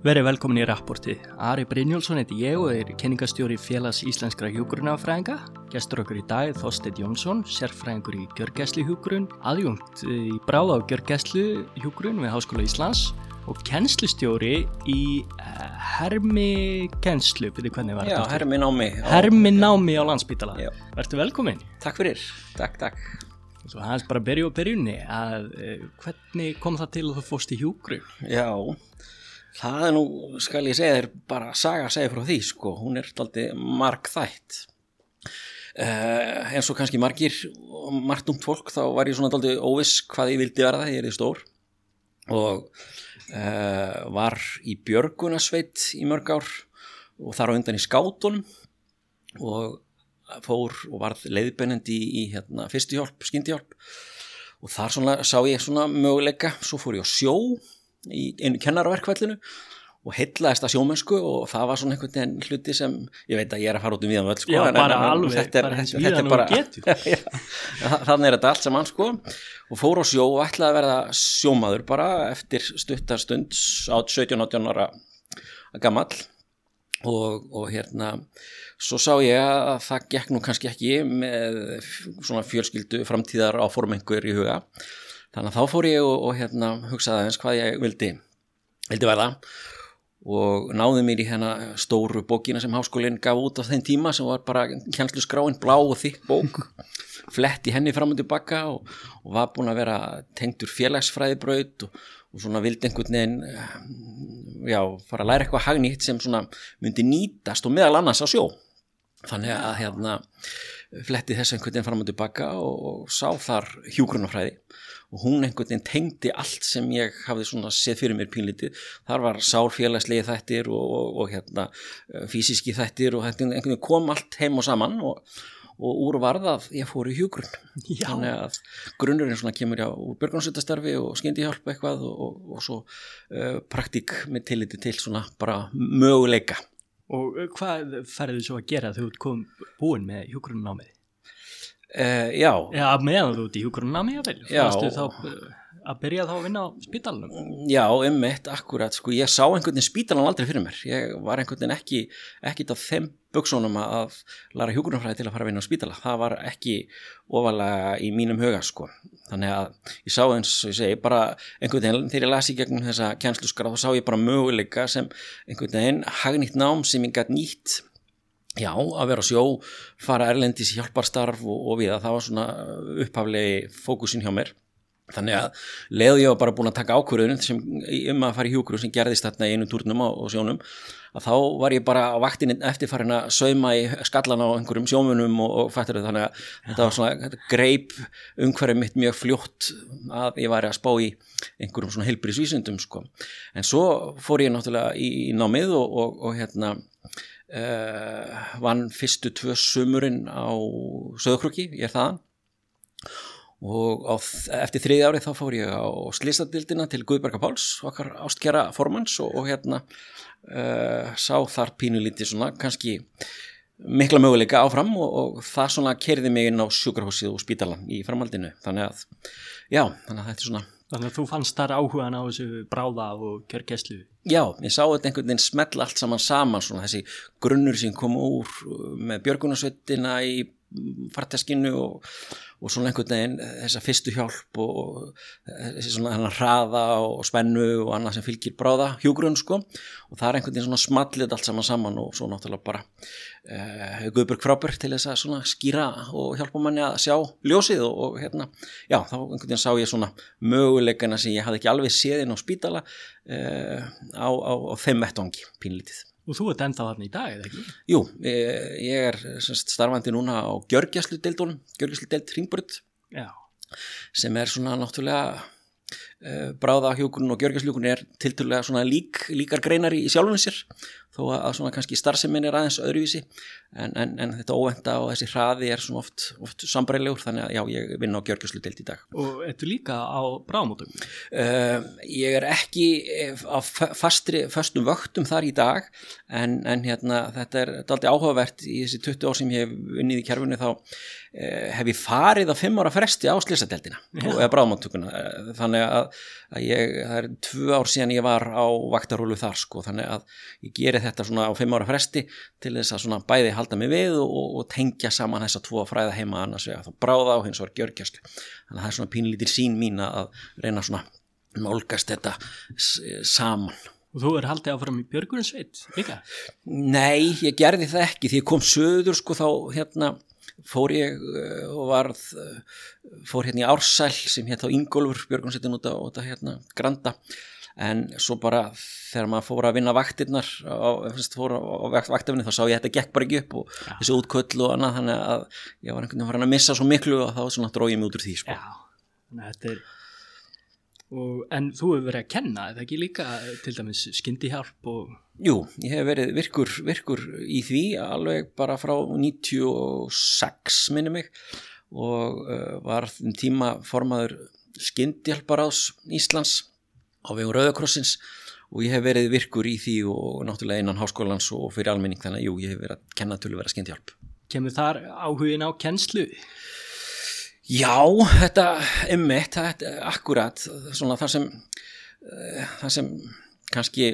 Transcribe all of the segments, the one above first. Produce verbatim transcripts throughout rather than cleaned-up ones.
Verið velkomin í Rapportið. Ari Brynjólfsson heiti ég og er kenningastjóri Félags íslenskra hjúkrunarfræðinga. Gestur okkur í dag er Þorsteinn Jónsson, sérfræðingur í gjörgæsluhjúkrun, aðjúnkt í bráða- og gjörgæsluhjúkrun við Háskóla Íslands og kennslustjóri í hermikennslu, byrju hvernig var Já, þetta? herminámi. Herminámi á Landspítala. Já. Vertu velkomin. Takk fyrir, takk, takk. Svo hans bara byrju á byrjunni að uh, hvernig kom það til að þú fórst í hjúkrun? Já, það er nú, skal ég segja þér, bara saga að segja frá því, sko. Hún er dálítið margþætt. Uh, eins og kannski margir, margt ungt fólk, þá var ég svona dálítið óviss hvað ég vildi verða þegar ég er stór. Og uh, var í björgunarsveit í mörg ár og þar á undan í skátunum og fór og varð leiðbeinandi í, í hérna, fyrstu hjálp, skyndihjálp og þar svona, sá ég svona möguleika. Svo fór ég á sjó í einu kennaraverkfallinu og heillaðist að sjómennsku og það var svona einhvern veginn hluti sem, ég veit að ég er að fara út um víðan völl, sko. Já, en, bara en, alveg, þetta er, bara hins þetta víðan er og bara, getur. já, þannig er þetta allt saman, sko, og fór á sjó og ætlaði að verða sjómaður bara eftir stuttarstund á sautján átján ára gamall og, og hérna, svo sá ég að það gekk nú kannski ekki með svona fjölskyldu framtíðar áformengur í huga, þannig að þá fór ég og, og hérna hugsaði aðeins hvað ég vildi, vildi verða og náði mér í hérna stóru bókina sem háskólinn gaf út á þeim tíma sem var bara kennsluskráin, blá og þykk bók, flett í henni fram og tilbaka og, og var búin að vera tengdur félagsfræðibraut og, og svona vildi einhvern veginn, já, fara að læra eitthvað hagnýtt sem svona myndi nýtast og meðal annars á sjó. Þannig að hérna fletti þess einhvern veginn fram og tilbaka og, og sá þar hjúkrunarfræði og hún einhvern veginn tengdi allt sem ég hafði svona séð fyrir mér pínlítið. Þar var sálfélagslegi þættir og, og, og hérna físíski þættir og þetta einhvern veginn kom allt heim og saman og, og úr varð að ég fór í hjúkrun. Já. Þannig að grunnurinn svona kemur já úr björgunarsveitastarfi og skyndihjálp eitthvað og, og, og svo uh, praktík með tilliti til svona bara möguleika. Og hvað færðu svo að gera þegar þú kom búin með hjúkrunarnámið? Uh, já. Já, meðan þú ert í hjúkrunarnámi, jável. Já. Fórstu þá að byrja þá að vinna á spítalanum? Já, einmitt, akkurat, sko, ég sá einhvern veginn spítalan aldrei fyrir mér. Ég var einhvern veginn ekki, ekkit af þeim buxunum að læra hjúkrunarfræði til að fara að vinna á spítala. Það var ekki ofalega í mínum huga, sko. Þannig að ég sá eins og ég segi, bara einhvern veginn, þegar ég las í gegnum þessa kennsluskrá, þá sá ég bara möguleika sem einhvern veginn hagnýtt nám sem ég gat nýtt. Já, að vera á sjó, fara erlendis í hjálparstarf og, og við að það var svona upphaflegi fókusin hjá mér. Þannig að leið ég var bara búin að taka ákvörðun sem um að fara í hjúkrun sem gerðist þarna í einu túrnum á, á sjónum að þá var ég bara á vaktinni eftirfarin að sauma í skallan á einhverjum sjómunum og, og fættur þau þannig að þetta var svona þetta greip umhverfið mitt mjög fljótt að ég væri að spá í einhverjum svona heilbrigðisvísindum, sko. En svo fór ég náttúrulega í, í námið og, og, og hérna Uh, vann fyrstu tvö sumurinn á Sauðárkróki, ég er þaðan og á, eftir þriðja ári þá fór ég á slysadildina til Guðberga Páls, okkar ástkæra formanns og, og hérna uh, sá þar pínulítið svona kannski mikla möguleika áfram og, og það svona keyrði mig inn á sjúkrahúsið og spítalan í framhaldinu, þannig að já, þannig að þetta er svona. Þannig að þú fannst þar áhugan á þessu bráða og gjörgæslu. Já, ég sá þetta einhvern veginn smetla allt saman saman, svona þessi grunnur sem kom úr með björgunarsveitina í farteskinu og, og svona einhvern veginn þessa fyrstu hjálp og þessi svona hennar hraða og spennu og annað sem fylgir bráða hjúkrun, sko, og það er einhvern veginn svona smallið allt saman saman og svo náttúrulega bara uh, Guðberg frábær til þess að svona skýra og hjálpa manni að sjá ljósið og, og hérna, já, þá einhvern veginn sá ég svona möguleikana sem ég hafði ekki alveg séð inn á spítala uh, á, á, á þeim vettvangi pínlítið. Og þú ert ennþá þarna í dag, eða ekki? Jú, ég, ég er semst, starfandi núna á gjörgæsludeildunum, gjörgæsludeild Hringbraut, já, sem er svona náttúrulega uh, bráða hjúkrun og gjörgæsluhjúkrun er tiltölulega svona lík, líkar greinar í, í sjálfunum sér, þó að, að svona kannski starfsemin er aðeins öðruvísi, en, en, en þetta óvænta og þessi hraði er svona oft, oft sambærilegur, þannig að já, ég vinn á gjörgæsludeild í dag. Og ertu líka á bráðamóttöku? Uh, ég er ekki á fastri, fastum vöktum þar í dag, en, en hérna, þetta er dálítið áhugavert í þessi tuttugu ár sem ég hef unnið í kerfinu, þá uh, hef ég farið á fimm ára fresti á slysadeildina og eða bráðamóttökuna, þannig að að ég, það er tvö ár síðan ég var á vaktarhólu þar sko, þannig að ég geri þetta svona á fimm ára fresti til þess að svona bæði halda mig við og, og, og tengja saman þessa tvo fræða heima annars vegar þá bráða og hins vegar gjörgæslu. Þannig að það er svona pínlítil sín mín að reyna svona nálgast þetta saman. Og þú er haldið áfram í björgunarsveit líka? Nei, ég gerði það ekki því ég kom söður sko þá hérna fór ég og varð fór hérna í Ársæl sem hétt á Ingólfur björgunarsveitin út á, út á hérna Granda en svo bara þegar maður fór að vinna vaktirnar á, fór á vaktafinni þá sá ég að þetta gekk bara ekki upp og ja. Þessi útköll og annað þannig að ég var einhvern veginn farin að missa svo miklu og þá svona dróð ég mig út úr því sko. Já, þannig að þetta er Og, en þú hefur verið að kenna, eða ekki líka til dæmis skyndihjálp og... Jú, ég hef verið virkur, virkur í því alveg bara frá níutíu og sex minni mig og uh, var um tíma formaður skyndihjálparáðs Íslands á vegum Rauða krossins og ég hef verið virkur í því og náttúrulega innan háskólans og fyrir almenning þannig að jú, ég hef verið að kenna til að vera skyndihjálp. Kemur þar áhugin á kennslu? Já, þetta einmitt, þetta er akkurat svona þar sem þar sem kannski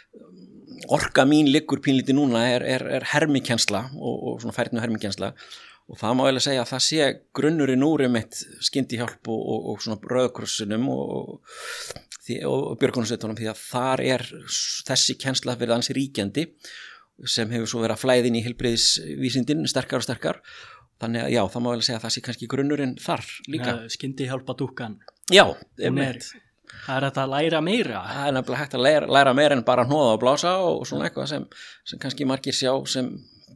orka mín liggur pínlítið núna er, er, er hermikensla og, og svona færni og hermikensla og það má eiginlega segja að það sé grunnurinn úr einmitt skyndihjálp og, og, og svona rauðakrossinum og, og, og björgunarsveitunum því að þar er þessi kensla verið ansi ríkjandi sem hefur svo verið að flæða inn í heilbrigðisvísindin sterkar og sterkar Þannig að já, það má vel segja að það sé kannski grunnurinn þar líka. Skyndihjálpa dúkkan. Já, er, það er hægt að læra meira. Það er nefnilega hægt að læra, læra meira en bara hnoða og blása og svona eitthvað sem, sem kannski margir sjá sem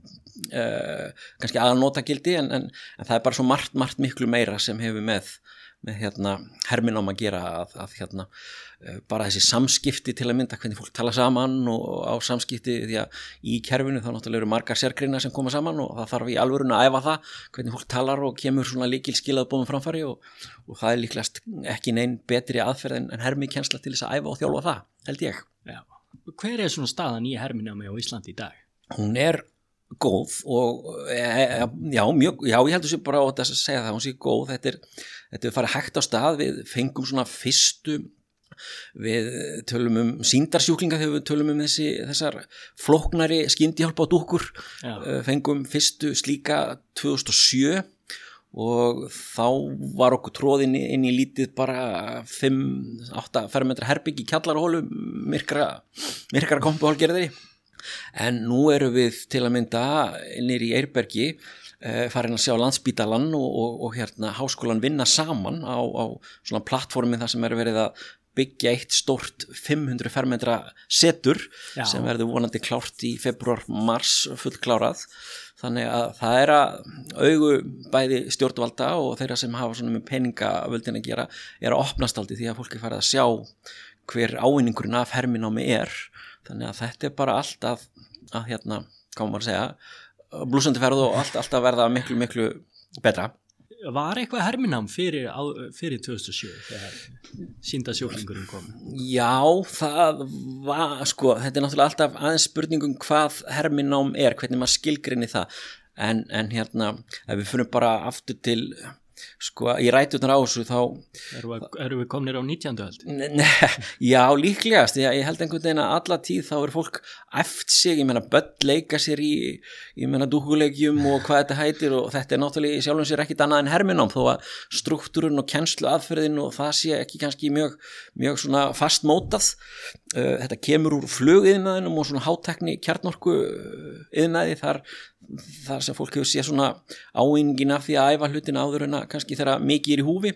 uh, kannski aðalnotagildi en, en, en það er bara svo margt, margt miklu meira sem hefur með, með hérna, herminám að gera að, að hérna, uh, bara þessi samskipti til að mynda hvernig fólk tala saman og á samskipti því að í kerfinu þá náttúrulega eru margar sérgreina sem koma saman og það þarf í alvöruna að æfa það hvernig fólk talar og kemur svona líkil skilað bóðum framfæri og, og það er líklegast ekki neinn betri aðferð en, en hermikensla til þess að æfa og þjálfa það, held ég. Já. Hver er svona staðan í herminámi á Íslandi í dag? Hún er góð og e, já, mjög, já, ég heldur sér bara á þess að segja það, hún sé góð, þetta er, þetta er farið hægt á stað, við fengum svona fyrstu, við tölum um sýndarsjúklinga þegar við tölum um þessi, þessar flóknari skyndihjálpa á dúkkur, fengum fyrstu slíka tvö þúsund og sjö og þá var okkur tróðin inn í lítið bara fimm til átta fermetra herbyggi í kjallarahólu, myrkra, myrkra kompuhálgerðri. En nú eru við til að mynda nýr í Eyrbergi eh, farin að sjá Landspítalann og, og, og hérna háskólan vinna saman á, á svona plattformi þar sem er verið að byggja eitt stórt fimm hundruð fermetra setur Já. Sem verður vonandi klárt í februar, mars fullklárað. Þannig að það er að augu bæði stjórnvalda og þeirra sem hafa svona með peningavöldin að gera er að opnast aldrei því að fólki farið að sjá hver ávinningurinn af herminámi er. Þannig að þetta er bara allt að, að hérna, hvað maður að segja, blúsandi ferð og allt, allt að verða miklu, miklu betra. Var eitthvað herminám fyrir, fyrir tvö þúsund og sjö þegar sýndasjúklingurinn kom? Já, það var, sko, þetta er náttúrulega alltaf aðeins spurningum hvað herminám er, hvernig maður skilgrinni það. En, en hérna, ef við fyrir bara aftur til... Sko, í ræturnar á þessu þá Erum við, erum við komnir á nítjándu öld? Ne, já, líklegast ég, ég held einhvern veginn að alla tíð þá er fólk æft sig, ég meina börn leika sér í ég meina dúkkuleikjum og hvað þetta heitir og þetta er náttúrulega í sjálfum sér ekkit annað en herminám þó að struktúrun og kennslu aðferðin og það sé ekki kannski mjög, mjög svona fastmótað uh, þetta kemur úr flugiðnaðinum og svona hátekni kjarnorku iðnaði þar þar sem fólk hefur séð svona ávinningin af því að æfa hlutina áður en að kannski þegar mikið er í húfi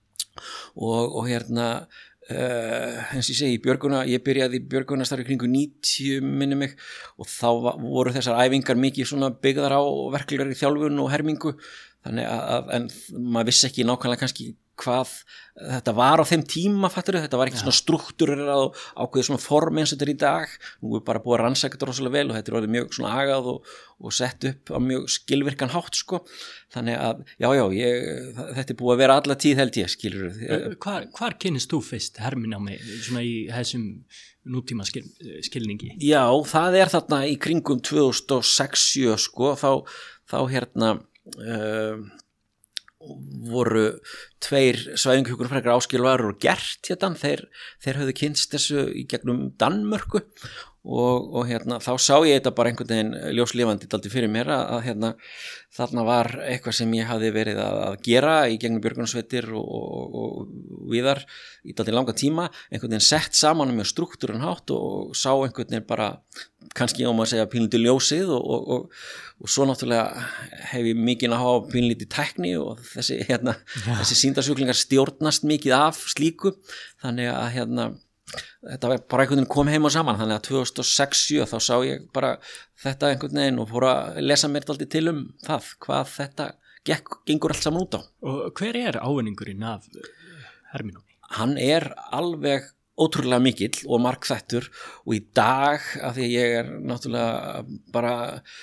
og, og hérna uh, eins og ég segi, björguna, ég byrjaði í björgunastarfi kringu níutíu minni mig og þá voru þessar æfingar mikið svona byggðar á verklegri þjálfun og hermingu þannig að, en maður vissi ekki nákvæmlega kannski hvað þetta var á þeim tíma fattur, þetta var ekki ja. Svona struktúrur og ákveðið svona form eins og þetta er í dag nú er bara búið að rannsaka þetta rosalega vel og þetta er orðið mjög svona agað og, og sett upp á mjög skilvirkan hátt sko þannig að já já ég, þetta er búið að vera alla tíð held ég skilur Hvar, hvar kynnist þú fyrst herminámi svona í þessum nútíma skil, skilningi? Já það er þarna í kringum tvö þúsund og sex sjö sko þá, þá hérna uh, voru tveir svæðinguhjúkrunarfræðingar Áskilvar og Gert hérna, þeir, þeir höfðu kynst þessu í gegnum Danmörku og, og hérna þá sá ég þetta bara einhvern veginn ljóslifandi daldi fyrir mér að, að hérna þarna var eitthvað sem ég hafði verið að, að gera í gegnum björgunarsveitir og, og, og viðar í daldi langa tíma, einhvern veginn sett saman með struktúrun hátt og sá einhvern veginn bara kannski á maður að segja pínlítið ljósið og, og, og, og svo náttúrulega hef ég mikið að hafa pínlítið tækni og þessi, hérna, þessi sýndarsjúklingar stjórnast mikið af slíku þannig að hérna þetta var bara einhvern veginn kom heim og saman þannig að tvö þúsund og sex til sjö þá sá ég bara þetta einhvern veginn og fór að lesa mér dálítið til um það hvað þetta gekk, gengur allt saman út á. Og hver er ávinningurinn af Herminómi? Hann er alveg ótrúlega mikill og margþættur og í dag af því ég er náttúrulega bara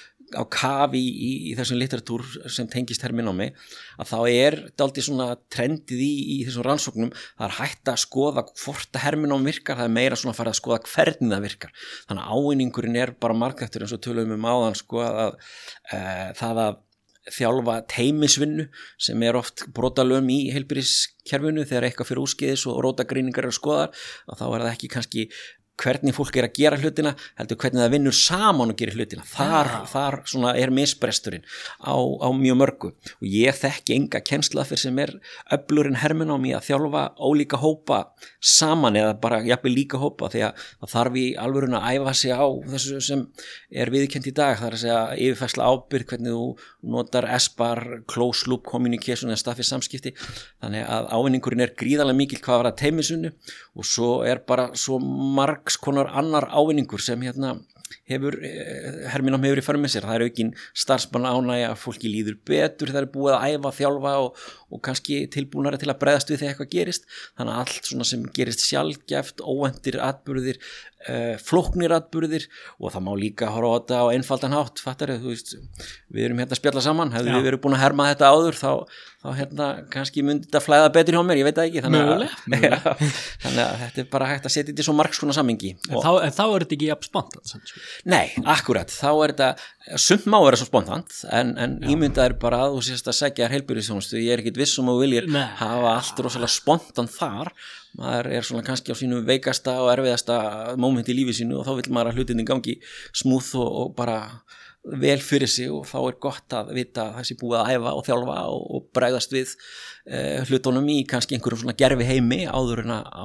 á kafi í, í, í þessum litteratúr sem tengist Herminómi að þá er dálítið svona trendið í, í þessum rannsóknum, það er hægt að skoða hvort að Herminóm virkar, það er meira svona að fara að skoða hvernig það virkar, þannig að ávinningurinn er bara margþættur eins og tölum um áðan sko að e, það að þjálfa teymisvinnu sem er oft brotalöm í heilbrigðiskerfinu þegar eitthvað fyrir úrskeiðis og rótagreiningar eru skoðar og þá er það ekki kannski hvernig fólk er að gera hlutina heldur hvernig það vinnur saman og gerir hlutina þar, ja. þar svona er misbresturinn á, á mjög mörgu og ég þekki enga kennsluaðferð sem er öflurinn Herminómi að þjálfa ólíka hópa saman eða bara jafnvel líka hópa því að það þarf í alvörun að æfa sig á þessu sem er viðurkennt í dag, það er að segja yfirfærsla ábyrgð, hvernig þú notar S B A R, close loop communication eða staffið samskipti, þannig að ávinningurinn er gríðarlega mikil hvað var að teymisvinnu og svo er bara svo marg konar annar ávinningur sem hérna hefur, Herminóm hefur í för með sér, það er aukin starfsmann ánægja, fólki líður betur, það er búið að æfa, þjálfa og, og kannski tilbúnari til að bregðast við þegar eitthvað gerist, þannig að allt svona sem gerist sjaldgæft, óvæntir atburðir, uh, flóknir atburðir og það má líka horfa á þetta á einfaldan hátt, fattar þú veist, við erum hérna að spjalla saman, hefðu við verið búin að herma þetta áður þá, þá hérna kannski myndi þetta flæða betur hjá mér, ég veit það ekki, þannig að, Mögulega, ja, þannig að þetta er bara hægt að setja þetta í svo margs konar samhengi. En, þá, en þá er þetta ekki jafn spontant? Nei, akkurat, þá er þetta sumt má vera svo spontant en, en ímyndað er bara að þú sést að segja heilbrigðisþjónustu, ég er ekkit viss um að þú viljir Nei. hafa allt rosalega spontant þar, maður er svona kannski á sínu veikasta og erfiðasta móment í lífi sínu og þá vil maður að hlutinni gangi smúð og, og bara vel fyrir sig og þá er gott að vita að þessi búið að æfa og þjálfa og, og bregðast við uh, hlutunum í kannski einhverjum svona gerfi heimi áður en að á,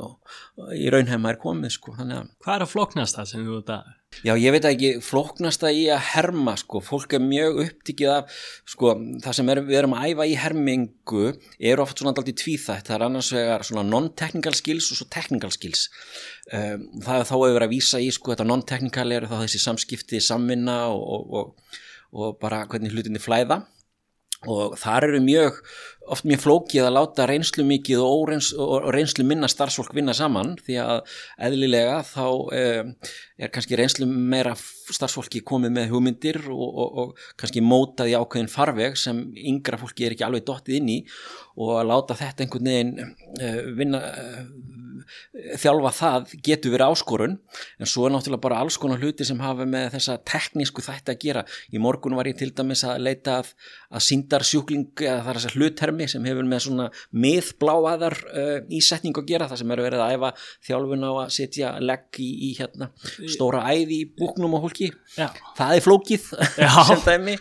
í raunheima er komið sko. Þannig að hvað er að flóknast það sem þú veit að Já, ég veit ekki, flóknasta í að herma, sko, fólk er mjög upptikið af, sko, það sem er, við erum að æfa í hermingu er oft svona dálítið tvíþætt, það er annars vegar svona non-technical skills og svo technical skills. Um, það er þá að vera að vísa í, sko, þetta non-technical er þá þessi samskipti, samvinna og, og, og, og bara hvernig hlutinni flæða. Og þar eru mjög, oft mjög flókið að láta reynslu mikið og, óreyns, og reynslu minna starfsfólk vinna saman því að eðlilega þá um, er kannski reynslu meira starfsfólki komið með hugmyndir og, og, og kannski mótað í ákveðin farveg sem yngra fólki er ekki alveg dottið inn í og að láta þetta einhvern veginn uh, vinna uh, þjálfa það getur verið áskorun en svo er náttúrulega bara alls konar hluti sem hafa með þessa teknísku þætti að gera í morgun var ég til dæmis að leita að, að sýndarsjúkling eða það er þessa hluthermi sem hefur með svona miðbláaðar uh, ísetning að gera það sem er verið að æfa þjálfun á að setja legg í, í hérna stóra æði í búknum og hólki það er flókið sem dæmi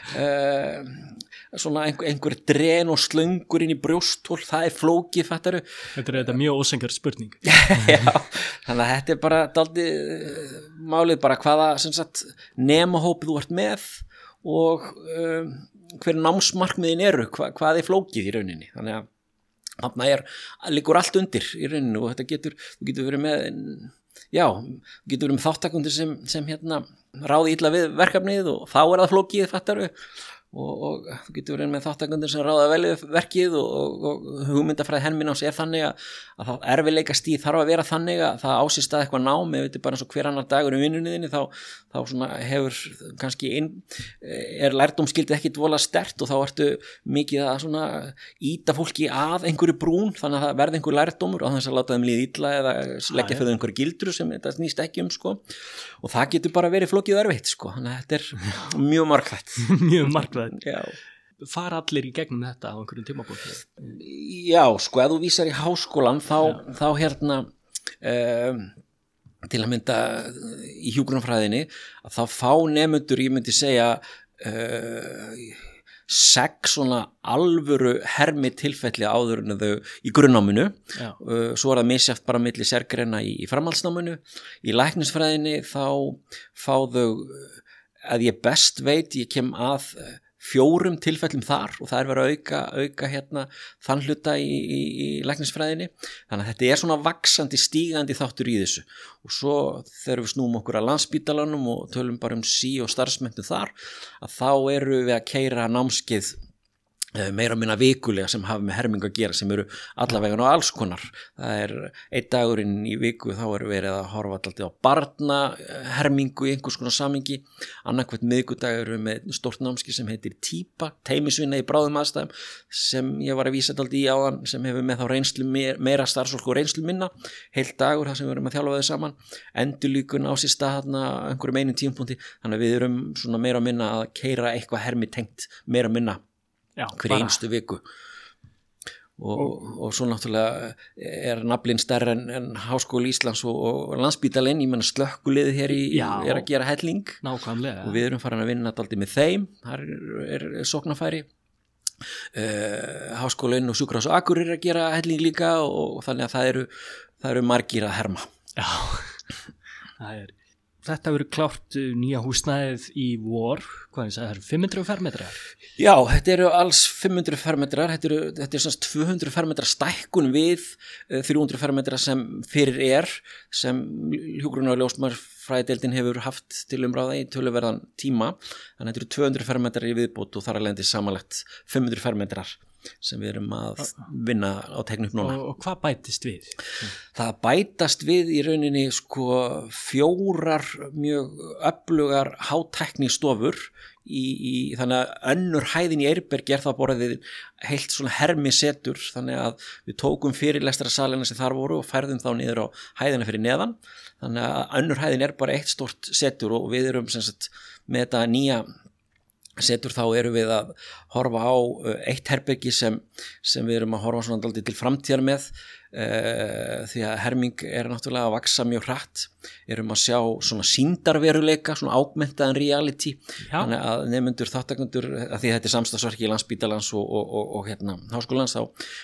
uh, svona einhver, einhver dren og slöngur inn í brjósthól, það er flókið fattaru. Þetta er þetta mjög ósengar spurning. Já, þannig að þetta er bara daldið málið bara hvaða sem sagt nemahópið þú ert með og um, hver námsmarkmiðin eru, hva, hvað er flókið í rauninni. Þannig að þarna er, liggur allt undir í rauninni og þetta getur, þú getur verið með já, þú getur verið með þáttakundir sem, sem hérna ráði illa við verkefnið og þá er það flókið fattaru. Og, og þú getur verið með þáttakundir sem ráða vel við verkið og, og, og hugmyndafræði Herminóms er þannig að, að það erfiðleika stíð þarf að vera þannig að það ásist að eitthvað nám eða bara eins og hver annar dagur í vinnunniðinni þá, þá svona hefur kannski inn, er lærdómsgildið ekkit vola sterkt og þá ertu mikið að svona íta fólki að einhverju brún þannig að það verði einhver lærdómur á þess að láta þeim líða illa eða leggja fyrir einhverju gildru sem þetta snýst ekki um sko. Og það getur bara verið flókið og erfitt sko. Þannig að þetta er mjög margþætt mjög margþætt Já. fara allir í gegnum þetta á einhverjum tímapunkti? Já, sko, ef þú vísar í háskólan þá, þá hérna um, til að mynda í hjúkrunarfræðinni að þá fá nemendur, ég myndi segja uh, sex svona alvöru hermi tilfelli áður en þau í grunnnáminu, uh, svo er það misjafnt bara milli sérgreina í, í framhaldsnáminu. Í læknisfræðinni þá fá þau, að ég best veit, ég kem að fjórum tilfellum þar og það er verið að auka, auka hérna þann hluta í, í, í læknisfræðinni, þannig að þetta er svona vaxandi, stígandi þáttur í þessu. Og svo þegar við snúum okkur að Landspítalanum og tölum bara um sí og starfsmenntun þar, að þá eru við að keyra námskeið meira og minna vikulega sem hafa með hermingu að gera, sem eru allavega á alls konar. Það er einn dagurinn í viku, þá er verið að horfa alltaf á barna hermingu í einhvers konar samingi. Annarkvæmt miðgudag eru með stórt námskeið sem heitir típa, teymisvinna í bráðum aðstæðum, sem ég var að vísa alltaf í áðan, sem hefur með þá reynslu meira, meira starfsfólk og reynslu minna, heilt dagur þar sem við erum að þjálfa þau saman, endurlíkun á sér stað þarna einhverjum einum tímapunkti, þannig að við erum svona meira og minna að keyra eitthvað hermi tengt meira og minna hver einstu viku og, og, og svo náttúrulega er naflinn stærri en, en Háskóli Íslands og, og Landspítalinn, ég menna slökkuliðið hér í, er að gera helling. Nákvæmlega. Og við erum farin að vinna alltaf með þeim, þar er, er sóknarfæri. Uh, Háskólinn og Sjúkrahús á Akureyri er að gera helling líka og, og þannig að það eru, það eru margir að herma. Já, það er Þetta verður klárt nýja húsnæðið í vor, hvað ég sagði, það eru fimm hundruð fermetrar? Já, þetta eru alls fimm hundruð fermetrar, þetta eru, þetta er svona tvö hundruð fermetrar stækkun við þrjú hundruð fermetrar sem fyrir er, sem hjúkrunar- og ljósmæðrafræðideildin hefur haft til umráða í töluverðan tíma, þannig að þetta eru tvö hundruð fermetrar í viðbót og þar að lendi samanlagt fimm hundruð fermetrar sem við erum að vinna á teknu upp núna. Og, og hvað bætist við? Það bætast við í rauninni sko fjórar mjög öflugar hátæknistofur í, í þannig að önnur hæðin í Eyrbergi er það borðið heilt svona hermisetur, þannig að við tókum fyrirlestrarsalina sem þar voru og færðum þá niður á hæðina fyrir neðan, þannig að önnur hæðin er bara eitt stort setur og við erum sem sagt með þetta nýja setur þá eru við að horfa á eitt herbergi sem, sem við erum að horfa svona dálítið til framtíðar með uh, því að herming er náttúrulega að vaksa mjög hratt, erum að sjá svona sýndarveruleika, svona augmentaðan reality. Já. Þannig að nemendur þáttakendur, að því þetta er samstagsverki í Landspítalans og, og, og, og hérna Háskólans,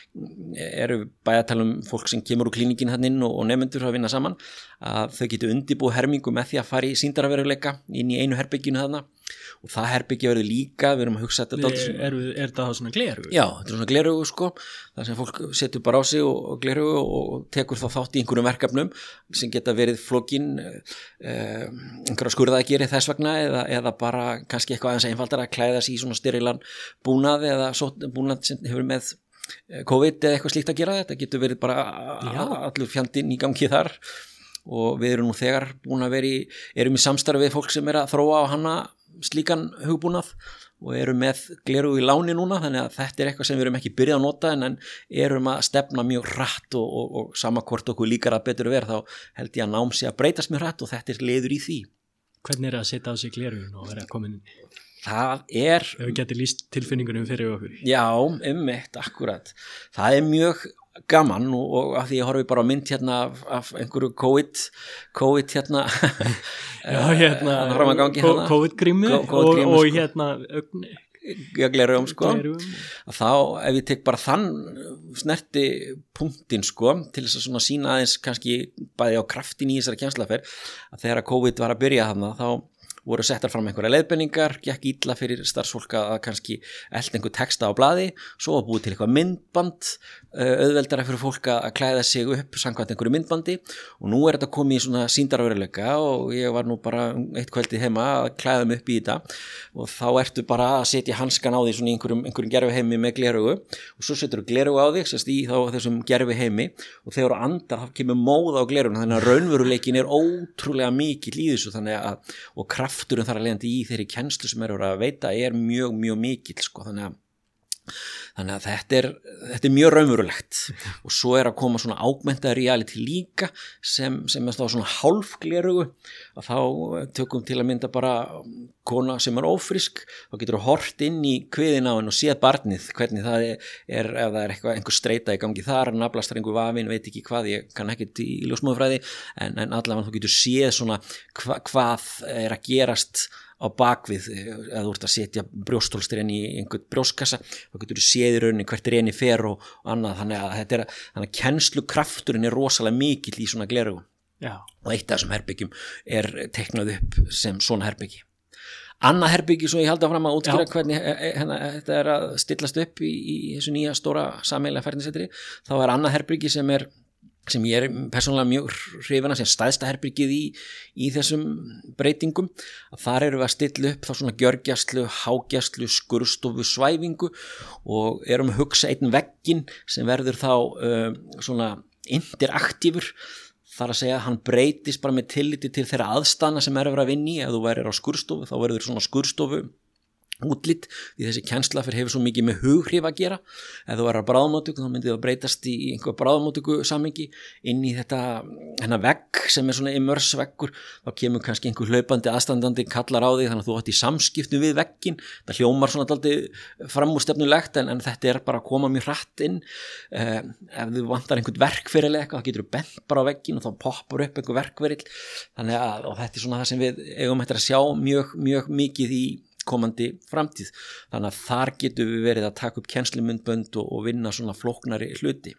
þá eru bæði að tala um fólk sem kemur úr klínikin hann inn og, og nemendur að vinna saman, að þau getur undirbúið hermingu með því að fara í sýndarveruleika inn í einu herberginu þarna. Og það herbyggja verður líka, við erum að hugsa þetta er, er, er það svona glerugu? Já, þetta er svona glerugu sko, það sem fólk setur bara á sig og, og glerugu og, og tekur þá þátt í einhverjum verkefnum sem geta verið flókin eh, einhverja skurðaðgeri þess vegna eða, eða bara kannski eitthvað aðeins einfaldar að klæða sig í svona sterilan búnað eða sót, búnað sem hefur með COVID eða eitthvað slíkt að gera, þetta getur verið bara allur fjandinn í gangi þar og við erum nú þegar búin að vera í, erum í samstarfi við fólk sem er að þróa á hana slíkan hugbúnað og erum með glerugu í láni núna, þannig að þetta er eitthvað sem við erum ekki byrjað að nota en, en erum að stefna mjög hratt og, og, og sama hvort okkur líkar að betur vera þá held ég að nám sé að breytast mjög hratt og þetta er liður í því. Hvernig er að setja á sig glerugun og vera komin inn? Það er... Ef við getum lýst tilfinningunum fyrir okkur. Já, einmitt, akkurat. Það er mjög gaman og, og af því ég horfi bara á mynd hérna af, af einhverju COVID COVID hérna Já, hérna, hérna COVID-grími og, og, og hérna ögn Já, glerugum sko glerugum. Þá ef ég tek bara þann snerti punktinn sko til þess að svona sína aðeins kannski bæði á kraftin í þessari kennsluferð að þegar COVID var að byrja þarna þá voru settar fram einhverja leiðbenningar, gekk illa fyrir starfsfólk að kannski elda einhver texta á blaði, svo að búið til eitthvað myndband, auðveldara fyrir fólk að klæða sig upp samkvæmt einhverju myndbandi og nú er þetta komið í svona sýndarveruleika og ég var nú bara eitt kvöldið heima að klæða mig upp í þetta og þá ertu bara að setja hanskan á því svona í einhverjum, einhverjum gerfiheimi með glerugu og svo setur þú glerugu á þig, sérst í þá þessum gerfiheimi og þegar þú andar þá kemur móða á gleruguna þannig að raunveruleikin er ótrúlega mikill í þessu þannig að og krafturinn þar að leiðandi í þeirri kennslu sem eru að veita er mjög, mjög mikill sko, þannig að, þannig að þetta, er, þetta er mjög raunverulegt og svo er að koma svona augmented reality líka sem, sem er þá svona hálfglerugu að þá tökum til að mynda bara kona sem er ófrísk, þá getur þú hort inn í kviðin á henn og séð barnið, hvernig það er, er ef það er eitthvað, einhver streita í gangi þar, naflastrengur vafinn, veit ekki hvað, ég kann ekkert í, í ljósmóðurfræði, en, en allavega þú getur séð svona hva, hvað er að gerast á bakvið, eða þú ert að setja brjóstholstir inn í einhvern brjóstkassa, þá getur þú séð í rauninni hvert er inn í fer og, og annað, þannig að þetta er, þannig að kennslukrafturinn er rosalega mikill í svona glerugum. Já. Og eitt af þessum herbyggjum er teiknað upp sem svona herbyggi. Annað herbyggi, svo ég halda fram að útskýra hvernig hérna, þetta er að stillast upp í, í þessu nýja stóra sameiginlega ferðinsetri, þá er annað herbyggi sem er sem ég er persónulega mjög hrifin af, sem stæðsta herbyggið í, í þessum breytingum, að þar eru við að stilla upp þá svona gjörgjastlu, hágjastlu, skurðstofu, svæfingu og erum að hugsa einn vegginn sem verður þá um, svona interaktífur, þar að segja að hann breytist bara með tilliti til þeirra aðstæðna sem er að vera að vinna í. Ef þú værir á skurðstofu þá verður svona skurðstofu útlit, því þessi kennsla fyrir hefur svo mikið með hughrif að gera. Ef þú værir á bráðamóttöku þá myndi það breytast í einhver bráðamóttöku samhengi inn í þetta hennar vegg sem er svona immerse veggur, þá kemur kannski einhver hlaupandi aðstandandi kallar á því, þannig að þú átt í samskiptum við veggin. Það hljómar svona dálítið framúrstefnulegt en, en þetta er bara að koma mjög hratt inn. Eh, ef þú vantar einhvern verkferill eitthvað, þá getur þú bent bara á veggin og þá poppar upp einhver verkferill. Þannig að og þetta er svona það sem við eigum eftir að sjá mjög, mjög mikið í komandi framtíð, þannig að þar getum við verið að taka upp kennslumyndbönd og, og vinna svona flóknari hluti.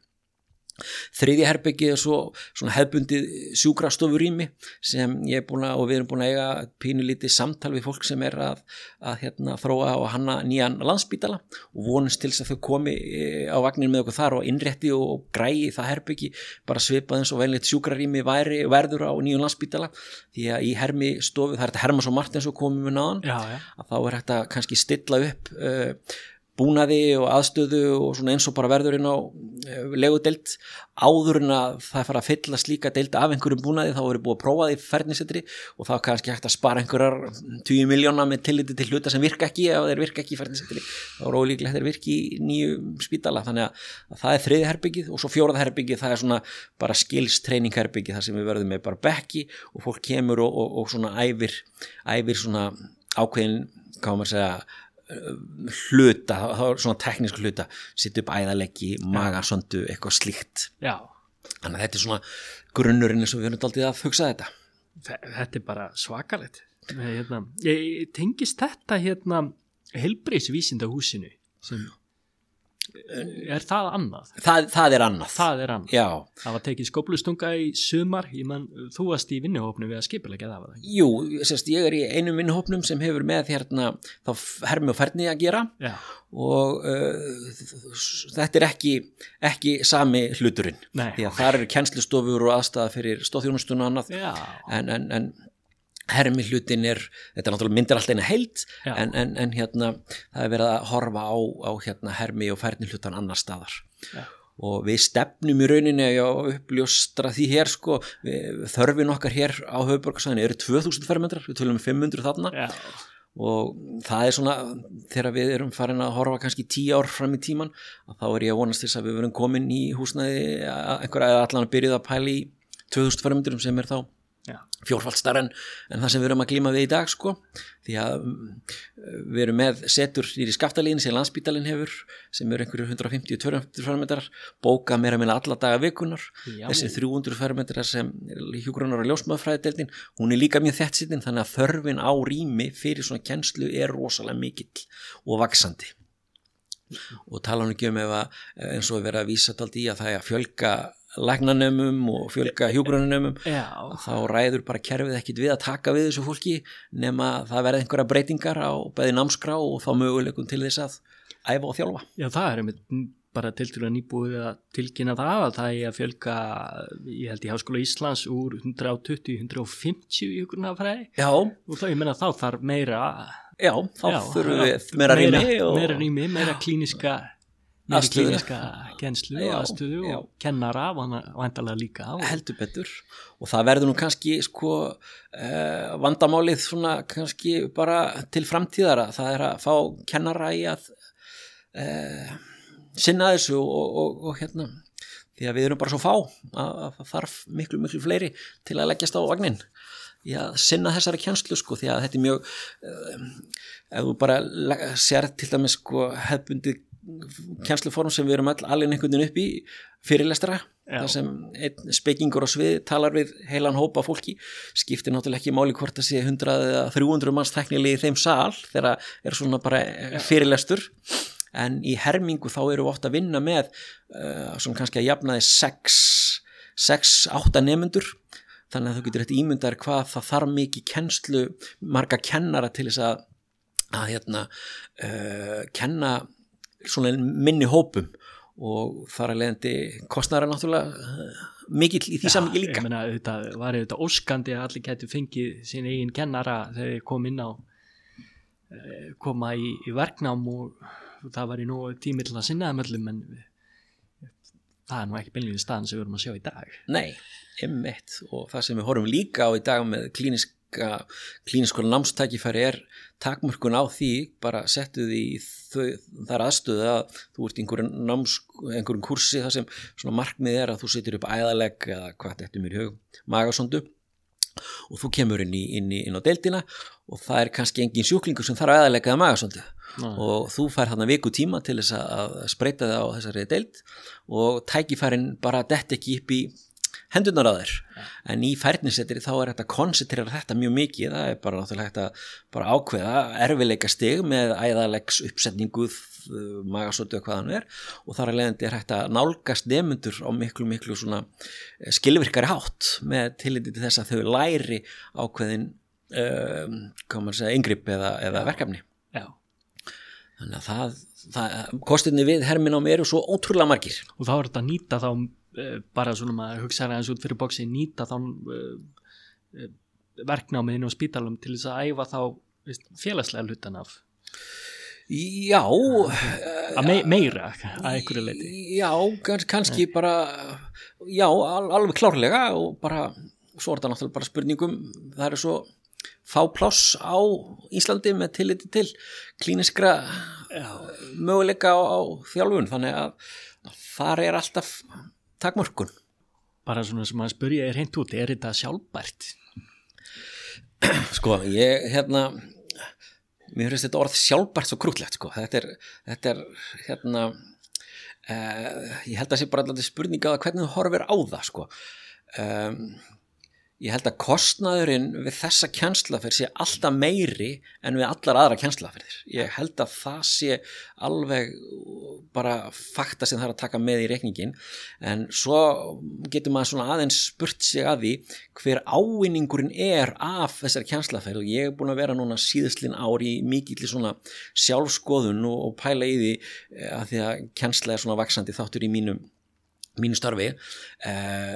Þriðja herbergið er svo svona hefbundið sjúkrastofurými sem ég er búin að, og við erum búin að eiga pínulítið samtal við fólk sem er að, að hérna, þróa og hanna nýjan landsspítala og vonumst til þess að þau komi á vagninn með okkur þar og innrétti og græi það herbergi bara svipað eins og venlegt sjúkrarými væri verður á nýjum landsspítala, því að í hermi stofu, það er þetta Hermanns og Martins og komum við náðan, já, já. Að þá er þetta kannski stilla upp uh, búnaði og aðstöðu og svona eins og bara verður inn á legudeild áður en að það fara að fylla slíka deild af einhverjum búnaði, þá verður búið að prófa því ferðnisetri og þá kannski hægt að spara einhverjar tíu miljóna með tilliti til hluta sem virka ekki, ef þeir virka ekki í ferðnisetri þá er ólíklegt þeir virki í nýju spítala, þannig að, að það er þriðja herbyggið og svo fjórða herbyggið, það er svona bara skills training herbyggið, þar sem við verðum með bara bekki og fólk kemur og, og, og svona æfir, æfir svona ákveðin, hvað maður segja hluta, þá er svona teknísk hluta, setja upp æðaleggi, magasöndu, eitthvað slíkt. Já. Þannig að þetta er svona grunnurinn eins og við höfum aldrei að hugsa þetta. Þetta er bara svakalegt. Hérna, ég tengist þetta hérna heilbrigðisvísindahúsinu sem er það annað? Það, það er annað. Það er annað. Já. Það var tekið skóflustunga í sumar, ég man, þú varst í vinnuhópnum við að skipuleggja það, var það? Jú, sérst, ég er í einum vinnuhópnum sem hefur með hérna þá hermi og ferni að gera. Já. Og uh, þetta er ekki, ekki sami hluturinn. Nei. Því að þar eru kennslustofur og aðstæða fyrir stóðþjónustun og annað. Já. En, en, en hermi hlutin er, þetta er náttúrulega myndir alltaf eina heild, en, en, en hérna það er verið að horfa á, á hérna hermi og ferni hlutan annar staðar. Já. Og við stefnum í rauninni að uppljóstra því hér sko, við, þörfin okkar hér á höfuðborgarsvæðinu eru tvö þúsund fermetrar, við tölum um fimm hundruð þarna. Já. Og það er svona, þegar við erum farin að horfa kannski tíu ár fram í tíman, að þá er ég að vonast þess að við verum komin í húsnæði, einhverja allan að byrjuð að pæla í tvö þúsund fermetrum sem er þá Já. Fjórfalt starra en, en það sem við erum að glíma við í dag sko, því að um, við erum með setur í Skaftalín sem Landsspítalinn hefur, sem eru einhverju hundrað fimmtíu til tvö hundruð fermetrar, bóka meira meina alla daga vikunar. Já. Þessi þrjú hundruð fermetrar sem hjúkrunar og ljósmæðurfræðideildin, hún er líka mjög þéttsittin, þannig að þörfin á rými fyrir svona kennslu er rosalega mikill og vaxandi. Og tala hann ekki um ef að eins og vera að vísa taldi í að það er að fjölga læknanömmum og fjölga hjúkrunarnömmum, þá ræður bara kerfið ekkit við að taka við þessu fólki nema það verði einhverja breytingar á bæði námskrá og þá möguleikum til þess að æfa og þjálfa. Já, það er einmitt bara tiltölulega nýbúið að tilkynna það að það er að fjölga, ég held í Háskóla Íslands úr hundrað tuttugu til hundrað fimmtíu hjúkrunarfræði. Já. Og þá, ég menna þá þarf meira Já, þá já, þurfum við meira rými meira, og... meira rými, meira klíniska meira klíniska kennslu og aðstöðu og já. Kennara vandalega líka og... heldur betur og það verður nú kannski sko eh, vandamálið svona kannski bara til framtíðara, það er að fá kennara í að eh, sinna þessu og, og, og hérna því að við erum bara svo fá að, að það þarf miklu, miklu fleiri til að leggjast á vagnin í að sinna þessari kennslu sko, því að þetta er mjög um, ef þú bara sér til dæmis sko hefðbundið kennsluform sem við erum all alveg einhvern veginn upp í fyrirlestara, þar sem einn spekingur á svið talar við heilan hópa fólki, skiptir náttúrulega ekki máli hvort það sé hundrað eða þrjú hundruð manns tæknilega í þeim sal þegar er svona bara fyrirlestur, en í hermingu þá eru við ofta að vinna með uh, svona kannski að jafnaði sex, sex, átta nemendur, þannig að þú getur þetta ímyndar hvað það þarf mikið kennslu, marga kennara til þess að, að hérna, uh, kenna svona minni hópum og þar að leiðandi kostnara náttúrulega mikill í því samhengi líka. Ég meina, þetta var þetta óskandi að allir gætu fengið sín eigin kennara þegar þeir kom inn á koma í, í verknám og það var í nú tími til að sinna þeim öllum, en það er nú ekki beinlega staðan sem við erum að sjá í dag. Nei, einmitt, og það sem við horfum líka á í dag með klíniska klíniskóla námstækifæri er takmörkun á því, bara settu því þau, það er aðstöðu að þú ert í einhverjum náms, einhverjum kursi þar sem svona markmið er að þú setur upp æðalegg eða hvað þetta mér í hug, magasondu, og þú kemur inn, í, inn, í, inn á deildina og það er kannski engin sjúklingur sem þarf æðalegg eða magasondu og þú fær þarna viku tíma til þess að spreita það á þessari deild og tækifærin bara dett ekki upp í hendurnar á þér, ja. En í færnisetri þá er þetta að konsentrera þetta mjög mikið, það er bara náttúrulega hægt að bara ákveða erfiðleika stig með æðalegs uppsetningu, magasótu og hvað hann er, og þar að leiðandi er hægt að nálgast nemendur á miklu miklu svona skilvirkari hátt með tilliti til þess að þau læri ákveðin um, hvað maður segja, inngrip eða, eða ja. verkefni. Já. Þannig að það, það kostirni við herminám eru svo ótrúlega margir. Og þá er þetta að nýta þá bara svona maður hugsa aðeins út fyrir boxi, nýta þá uh, verknámiðinu og spítalum til þess að æfa þá veist, félagslega hlutan af Já að me meira að einhverju leiti. Já, kanns, kannski Nei. bara já, al alveg klárlega og bara, svo er þetta náttúrulega bara spurningum, það er svo fá pláss á Íslandi með tilliti til klíniskra já. möguleika á, á þjálfun, þannig að þar er alltaf takmörkun. Bara svona sem að spyrja er hreint út, er þetta sjálfbært? Sko, ég, hérna, mér finnst þetta orð sjálfbært svo krútlegt, sko. Þetta er, þetta er, hérna, uh, ég held að það sé bara alltaf spurninga að hvernig þú horfir á það, sko. Um, ég held að kostnaðurinn við þessa kennsluaðferð sé alltaf meiri en við allar aðra kennsluaðferðir. Ég held að það sé alveg bara fakta sem það er að taka með í reikningin, en svo getur maður svona aðeins spurt sig að því hver ávinningurinn er af þessari kennsluaðferð, og ég er búin að vera núna síðustlin ár í mikill svona sjálfskoðun og, og pæla í því að því að kennsla er svona vaxandi þáttur í mínu, mínu starfi. Eh,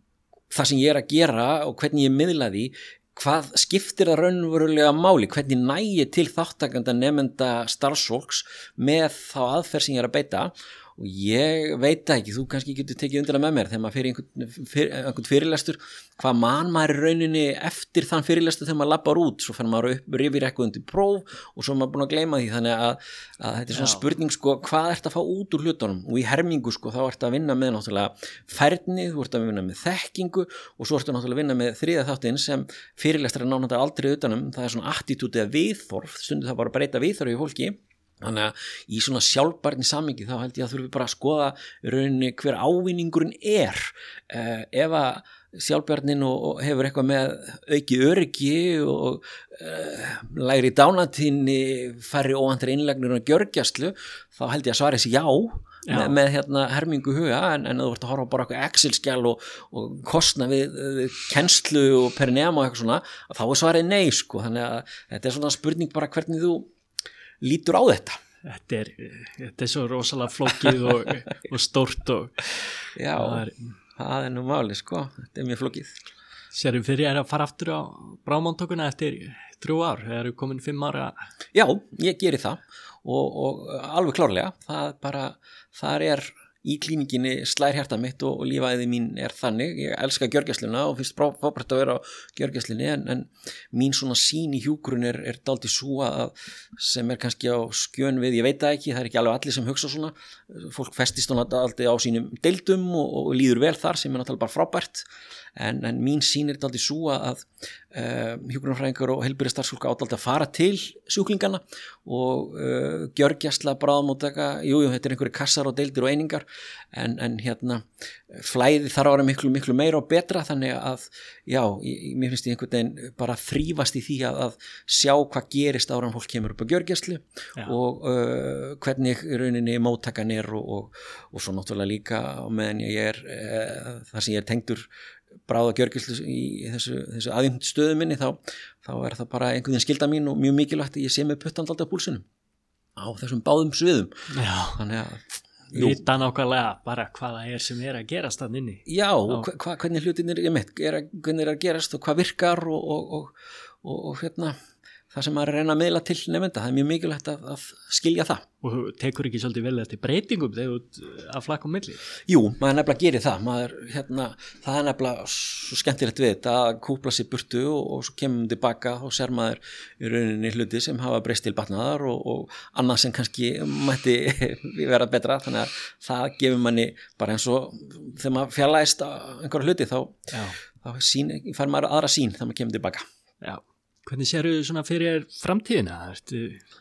það sem ég er að gera og hvernig ég miðla því, hvað skiptir það raunverulega máli, hvernig nægi til þáttakanda nemenda starfsfólks með þá aðferð sem ég er að beita, og ég veit ekki, þú kannski getur tekið undir það með mér þegar maður fyrir einhvern, fyrir, einhvern fyrirlestur, hvað man maður í rauninni eftir þann fyrirlestur þegar maður lappar út, svo fann maður upp rifir eitthvað undir próf og svo maður búin að gleyma því, þannig að, að þetta er svona Já. spurning sko, hvað ert að fá út úr hlutunum, og í hermingu sko, þá ert að vinna með náttúrulega færni, þú ert að vinna með þekkingu og svo ert að náttúrulega vinna með þriðja þáttinn sem fyrirlestur er náttúrulega aldrei utanum, það er svona attitúti eða viðþorf, stundum það bara að breyta viðþorfi í fólki. Þannig að í svona sjálfbærni samhengi þá held ég að þurfum bara að skoða rauninni hver ávinningurinn er. Uh, ef að sjálfbærnin og hefur eitthvað með auki öryggi og uh, lægri dánatíðni, færri óvæntar innlegnir og gjörgjastlu, þá held ég að svara þessi já, já. Með, með hérna hermingu huga, en, en þú vart að horfa bara okkur Excel-skjal og, og kostna við, við kennslu og perinema og eitthvað svona, þá er svarið nei sko, þannig að þetta er svona spurning bara hvernig þú lítur á þetta. Þetta er, þetta er svo rosalega flókið og, og stórt og Já, það er, það er nú máli sko, þetta er mjög flókið. Sérum fyrir að fara aftur á bráðmóttökuna eftir þrjú ár, það eru komin fimm ára. Já, ég geri það og, og alveg klárlega, það bara, það er í klíninginni slær hjarta mitt og, og lífæði mín er þannig, ég elska gjörgæsluna og finnst frábært að vera á gjörgæslunni en, en mín svona sýn í hjúkrun er, er dálítið sú að sem er kannski á skjön við, ég veit það ekki, það er ekki alveg allir sem hugsa svona, fólk festist svona alltaf á sínum deildum og, og líður vel þar sem er náttúrulega bara frábært en, en mín sýn er dálítið sú að uh, hjúkrunarfræðingar og heilbrigðisstarfsfólk átt alltaf að fara til sjúklingana og uh, gjörgæsla bráðamóttaka, jú, jú, þetta er einhverju kassar og deildir og einingar en, en hérna flæði þarf að vera miklu, miklu meira og betra þannig að, já, ég, mér finnst ég einhvern veginn bara þrífast í því að, að sjá hvað gerist ára en fólk kemur upp á gjörgæslu og uh, hvernig rauninni móttakan er og, og, og svo náttúrulega líka á meðan ég er uh, þar sem ég er tengdur bráða gjörgæslu í þessu, þessu aðeins stöðu minni þá, þá er það bara einhvern veginn skylda mín og mjög mikilvægt að ég sé með puttan alltaf púlsunum á þessum báðum sviðum. Já. Þannig að vita nákvæmlega bara hvað það er sem er að gerast þann inni. Já, hva, hva, hvernig hlutinir ég mitt, er að, hvernig er að gerast og hvað virkar og, og, og, og, og hérna það sem maður er að reyna að miðla til nefnda, það er mjög mikilvægt að, að skilja það. Og þú tekur ekki svolítið vel eftir breytingum þegar þú að flakka á milli? Jú, maður nefnilega gerir það, maður, hérna, það er nefnilega svo skemmtilegt við þetta að kúpla sér burtu og, og svo kemur maður tilbaka og sér maður í rauninni hluti sem hafa breyst til batnaðar og, og annað sem kannski mætti vera betra, þannig að það gefur manni bara eins og þegar maður fjarlægist einhverja hluti þá, þá sín, fær maður aðra sín þegar maður kemur tilbaka. Já. Hvernig séru svona fyrir framtíðina? Ertu,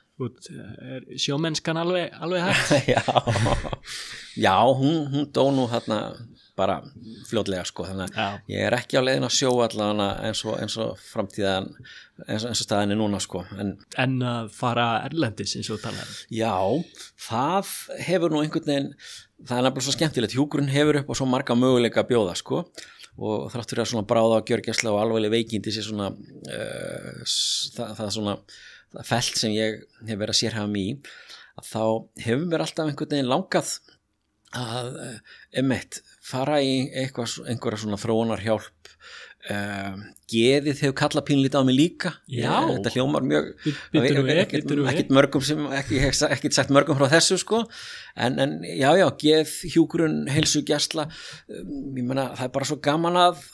er sjómennskan alveg, alveg hægt? Já, já hún, hún dó nú þarna bara fljótlega sko, þannig að já. Ég er ekki á leiðin að sjó allavega eins og, eins og framtíðan, eins og, eins og staðinni núna sko. En, en að fara erlendis eins og tala? Já, það hefur nú einhvern veginn, það er nefnilega svo skemmtilegt, hjúkurinn hefur upp á svo marga möguleika að bjóða sko. Og þrátt fyrir að svona bráða á gjörgæsla og alveglega veikindi sé svona uh, það, það svona það felt sem ég hef verið að sérhafa mig í að þá hefur mér alltaf einhvern veginn langað að uh, emitt fara í eitthvað, einhverja svona þróunarhjálp uh, geðið hefur kallað pínlítið á mig líka. Já. Þetta hljómar mjög ekkert mörgum sem ekki hef ekkert sagt mörgum frá þessu sko en, en já já, geð, hjúkrun, heilsugæsla um, ég meina það er bara svo gaman að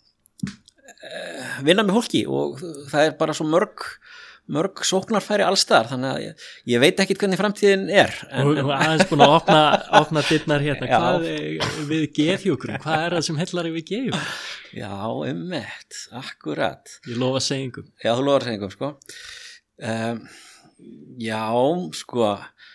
uh, vinna með fólki og það er bara svo mörg mörg sóknarfæri allstaðar þannig að ég, ég veit ekkit hvernig framtíðin er en, og, og aðeins búin að opna, opna dyrnar hérna, hvað er við geðhjúkrun, hvað er það sem hellar við geðhjúkrun? Já, emmett, akkurat ég lofa að segja einhverjum. Já, þú lofar að segja einhverjum sko um, já, sko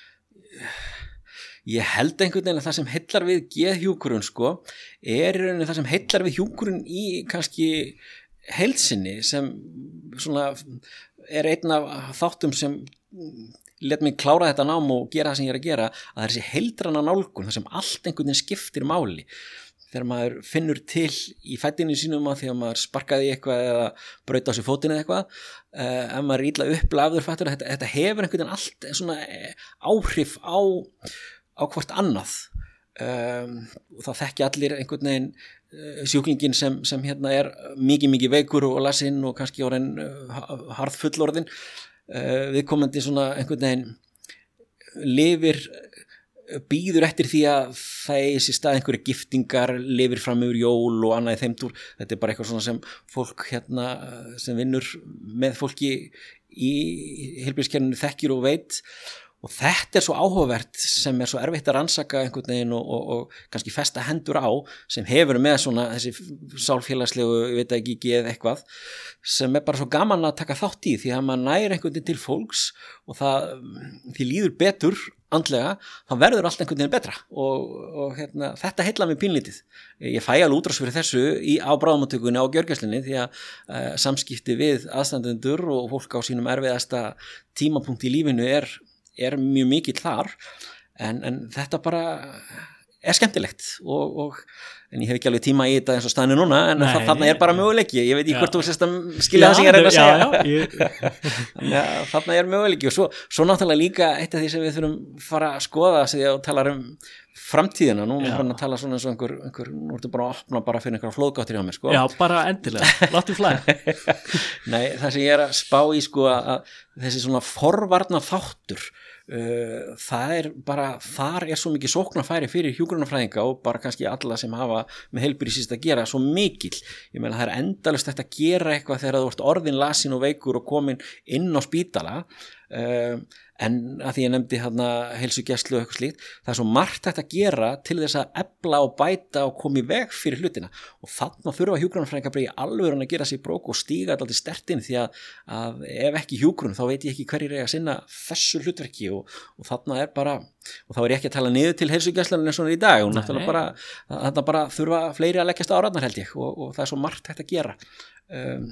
ég held einhvern veginn að það sem hellar við geðhjúkrun sko er í rauninni það sem hellar við hjúkrun í kannski heilsinni sem svona er einn af þáttum sem let mig klára þetta nám og gera það sem ég er að gera að það er þessi heildrana nálgun það sem allt einhvern veginn skiptir máli þegar maður finnur til í fættinu sínum að því að maður sparkaði eitthvað eða braut á sér fótinn eða eitthvað uh, ef maður er illa upplafður fattur þetta, þetta hefur einhvern veginn allt svona áhrif á, á hvort annað um, og það þekki allir einhvern veginn sjúklingin sem, sem hérna er mikið mikið veikur og lasinn og kannski orðin uh, harð fullorðin uh, viðkomandi svona einhvern veginn lifir býður eftir því að það er í stað einhverju giftingar, lifir fram yfir jól og annað í þeim túr, þetta er bara eitthvað svona sem fólk hérna sem vinnur með fólki í heilbrigðiskerfinu þekkir og veit og þetta er svo áhugavert sem er svo erfitt að rannsaka einhvern veginn og, og, og kannski festa hendur á sem hefur með svona þessi sálfélagslegu, ég veit ekki, geð eitthvað sem er bara svo gaman að taka þátt í því að maður næri einhvern veginn til fólks og það, því líður betur andlega, þá verður allt einhvern veginn betra og, og hérna, þetta heilla mig pínlítið. Ég fæ alveg útrás fyrir þessu í, á bráðamóttökunni á gjörgæslunni því að uh, samskipti við aðstandendur og fólk á sínum erfiðasta tímapunkt í lífinu er er mjög mikill þar en, en þetta bara er skemmtilegt og, og en ég hef ekki alveg tíma í þetta eins og staðinu núna en Nei, þarna er bara möguleiki, ég veit ekki hvort þú sérst að skilja það sem ég er að reyna að segja já, já, ég... ja, þarna er möguleiki og svo, svo náttúrulega líka eitt af því sem við þurfum fara að skoða þegar ég talar um framtíðina, nú erum við að tala svona eins og einhver, einhver nú ertu bara að opna bara fyrir einhverja flóðgáttir hjá mér sko. Já, bara endilega, láttu flæða Nei, það sem ég er að spá í sko að þessi svona forvarna þáttur uh, það er bara, þar er svo mikið sóknarfæri fyrir hjúkrunarfræðinga og bara kannski alla sem hafa með heilbrigðissvið að gera svo mikill. Ég meina það er endalaust þetta að gera eitthvað þegar þú ert orðin lasin og veikur og komin inn á spítala. Uh, en að því ég nefndi hérna heilsugæslu og eitthvað slíkt, það er svo margt hægt að gera til þess að efla og bæta og koma í veg fyrir hlutina og þarna þurfa hjúkrunarfræðingar bara í alvöru að gera sér brók og stíga alltaf stertinn því að, að ef ekki hjúkrun þá veit ég ekki hverjir eiga að sinna þessu hlutverki og, og þarna er bara, og þá er ég ekki að tala niður til heilsugæslan eins og í dag og náttúrulega bara, þarna bara þurfa fleiri að leggjast á árarnar held ég og, og það er svo margt hægt að gera. um,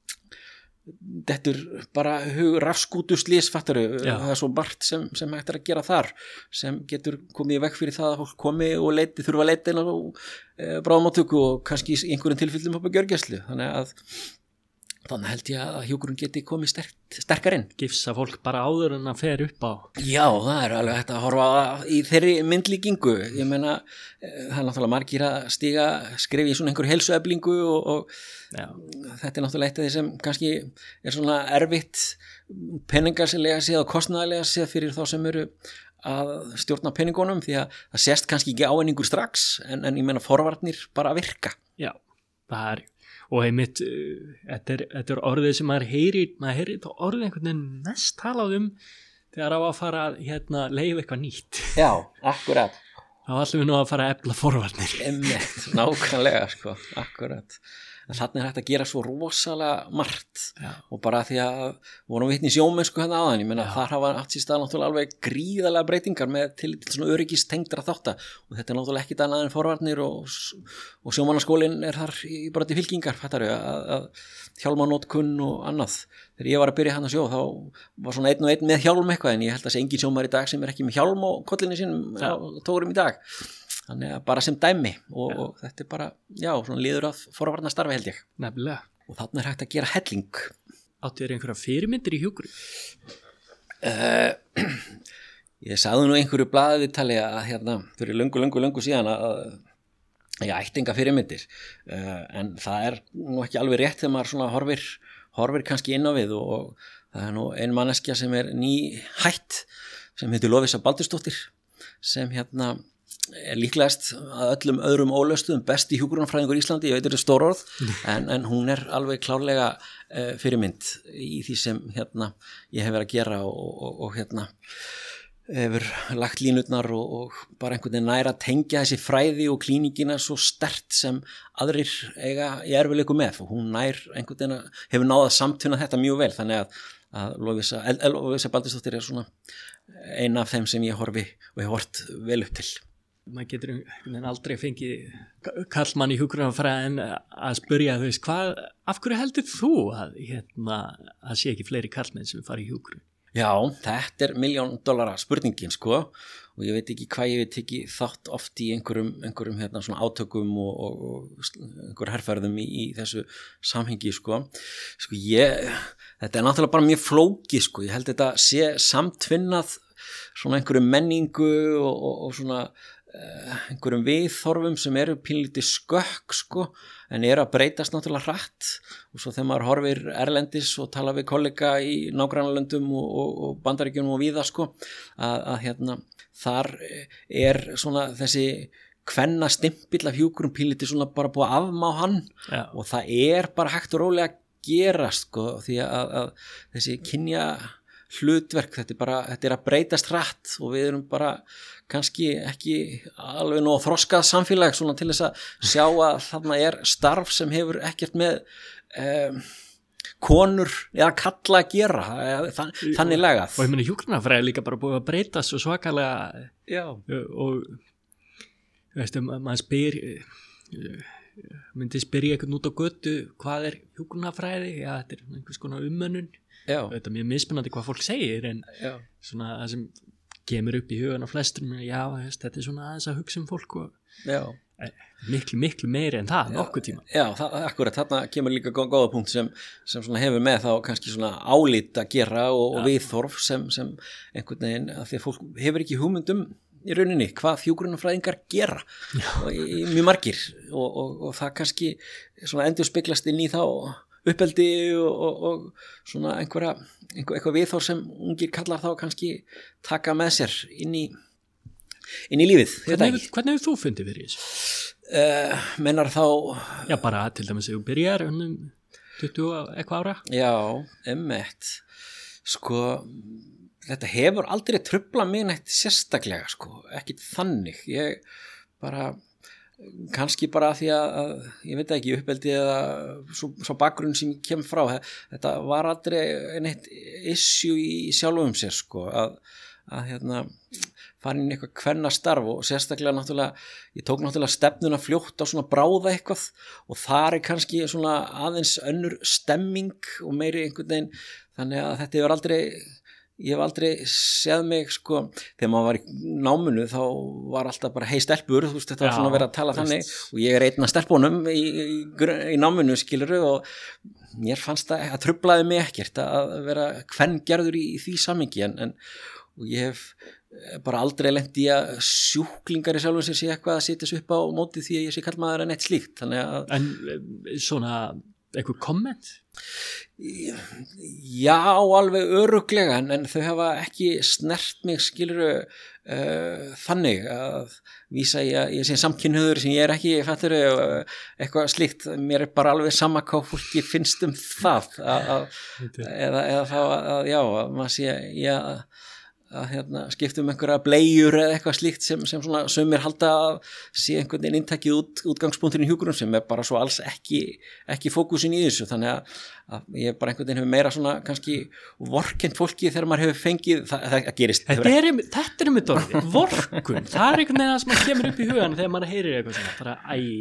Þetta er bara rafskútu slís fattaru, það er svo margt sem, sem hægt er að gera þar sem getur komið í veg fyrir það að fólk komi og leiti, þurfa að leita inn á e, bráðamóttöku og kannski í einhverjum tilfellum upp á gjörgæslu, þannig að þannig held ég að hjúkrun geti komið sterk, sterkar inn. Gifsa fólk bara áður en að fer upp á. Já, það er alveg hægt að horfa í þeirri myndlíkingu, ég meina það er náttúrulega margir að stíga skrifa í svona einhver heilsueflingu og, og þetta er náttúrulega eitt af því sem kannski er svona erfitt peningarsilega séð og kostnaðarlega séð fyrir þá sem eru að stjórna peningunum því að það sést kannski ekki áeiningur strax en, en ég meina forvarnir bara að virka. Já, það er og einmitt, uh, þetta, er, þetta er orðið sem maður heyri, maður heyri þetta orðið einhvern veginn mest talað um þegar á að fara að hérna, leifa eitthvað nýtt. Já, akkurat. Þá ætlum við nú að fara að efla forvarnir. Einmitt, nákvæmlega sko, akkurat. En þarna er hægt að gera svo rosalega margt Já. Og bara því að vorum vitni í sjómennsku hérna áðan, ég meina þar hafa átt sér stað náttúrulega alveg gríðarlega breytingar með til, til svona öryggistengdra þátta og þetta er náttúrulega ekkit annað en forvarnir og, og sjómannaskólinn er þar í bara til fylkingar, fattaru, að, að hjálmanótkun og annað. Þegar ég var að byrja hann að sjó þá var svona einn og einn með hjálm eitthvað en ég held að sé engin sjómar í dag sem er ekki með hjálm á kollinni sínum á tórum í dag. Þannig að bara sem dæmi og, ja. Og þetta er bara, já, svona líður að forvarna starfi held ég. Nefnilega. Og þarna er hægt að gera helling. Áttu þér einhverja fyrirmyndir í hjúkrun? Uh, ég sagði nú einhverju blaðviðtali að hérna, fyrir löngu, löngu, löngu síðan að ég ætti enga fyrirmyndir. Uh, en það er nú ekki alveg rétt þegar maður svona horfir, horfir kannski inn á við og, og það er nú ein manneskja sem er ný hætt sem heitir Lovísa Baldursdóttir sem hérna er líklegast að öllum öðrum ólöstuðum besti hjúkrunarfræðingur í Íslandi, ég veit þetta er stór orð en, en hún er alveg klárlega uh, fyrirmynd í því sem hérna ég hef verið að gera og, og, og hérna hefur lagt línutnar og, og bara einhvern veginn næra að tengja þessi fræði og klíningina svo sterkt sem aðrir eiga í erfiðleikum með og hún nær einhvern veginn að hefur náð að samtvinna þetta mjög vel þannig að, að Lovísa, Lovísa Baldursdóttir er svona eina af þeim sem ég horfi og hef hort vel upp til. Maður getur aldrei fengið kallmann í hjúkrunarfræði en að spyrja þú veist, hvað, af hverju heldur þú að, hérna, að sé ekki fleiri kallmenn sem fara í hjúkrun? Já, þetta er miljón dollara spurningin sko og ég veit ekki hvað ég veit ekki þátt oft í einhverjum, einhverjum hérna, svona átökum og, og, og einhverjum herrferðum í, í þessu samhengi sko. Sko ég, þetta er náttúrulega bara mjög flóki sko, ég held þetta sé samtvinnað svona einhverjum menningu og, og, og svona einhverjum viðþorfum sem eru pínlítið skökk sko en eru að breytast náttúrulega hratt og svo þegar maður horfir erlendis og tala við kollega í nágrannalöndum og, og, og bandaríkjunum og víða sko að, að hérna þar er svona þessi kvenna stimpill af hjúkrum pínlítið svona bara búið að afmá hann ja. Og það er bara hægt og rólega að gera sko því að, að þessi kynja hlutverk, þetta er bara, þetta er að breytast hratt og við erum bara kannski ekki alveg nóg þroskað samfélag svona til þess að sjá að þarna er starf sem hefur ekkert með um, konur eða kalla að gera þann, þannig lagað. Og ég meina hjúkrunarfræði líka bara búið að breytast svo svakalega Já. Og veistu, maður spyr myndi spyrja eitthvað út á götu hvað er hjúkrunarfræði, já þetta er einhvers konar umönnun. Já. Þetta er mjög mismunandi hvað fólk segir en já. Svona það sem kemur upp í hugan á flestum já, þetta er svona aðeins að hugsa um fólk og miklu, miklu meiri en það nokkuð tíma. Já, það, akkurat, þarna kemur líka góð, góða punkt sem, sem svona hefur með þá kannski svona álít að gera og, og viðþorf sem, sem einhvern veginn að því að fólk hefur ekki hugmyndum í rauninni hvað hjúkrunarfræðingar gera í, í mjög margir og, og, og það kannski svona endur speglast inn í þá uppeldi og, og, og svona einhverja einhver, eitthvað viðhorf sem ungir kallar þá kannski taka með sér inn í inn í lífið. Hvernig, hvernig hefur þú fundið fyrir þessu? Uh, mennar þá Já, bara til dæmis ef þú byrjar um tuttugu eitthvað ára? Já, emmett sko, þetta hefur aldrei truflað mig neitt sérstaklega sko, ekkit þannig ég bara, kannski bara því að, að ég veit ekki uppeldi eða svo, svo bakgrunn sem ég kem frá, þetta var aldrei neitt issue í sjálfum sér sko, að, að hérna fara inn í eitthvað kvennastarf og sérstaklega náttúrulega, ég tók náttúrulega stefnuna fljótt á svona bráða eitthvað og þar er kannski svona aðeins önnur stemming og meiri einhvern veginn, þannig að þetta hefur aldrei, ég hef aldrei séð mig sko, þegar maður var í náminu þá var alltaf bara hei stelpur, þú veist, þetta var svona verið að tala þannig og ég er einn af stelpunum í, í, í náminu skiluru og mér fannst það að truflaði mig ekkert að vera kvenngerður í, í því samhengi en, en og ég hef bara aldrei lent í að sjúklingar í sjálfum sér sé eitthvað að setja sig upp á móti því að ég sé kallmaður en eitt slíkt þannig að En svona eitthvað komment? Já, alveg öruglega en, en þau hafa ekki snert mig skiluru uh, þannig að vísa ég að ég sé samkynhneigður sem ég er ekki fattur uh, eitthvað slíkt, mér er bara alveg sama hvað fólki finnst um það að, að, eða, eða þá að já, að maður sé já að hérna, skiptum einhverja bleiur eða eitthvað slíkt sem, sem svona sumir halda að sé einhvern veginn inntakið út, útgangspunkturinn í hjúkrun sem er bara svo alls ekki, ekki fókusin í þessu þannig að, að ég bara einhvern veginn hefur meira svona kannski vorkennt fólki þegar maður hefur fengið, það, það gerist Þetta er, þetta er með dórið, vorkun það er einhvern veginn sem kemur upp í hugan þegar maður heyrir eitthvað svona, bara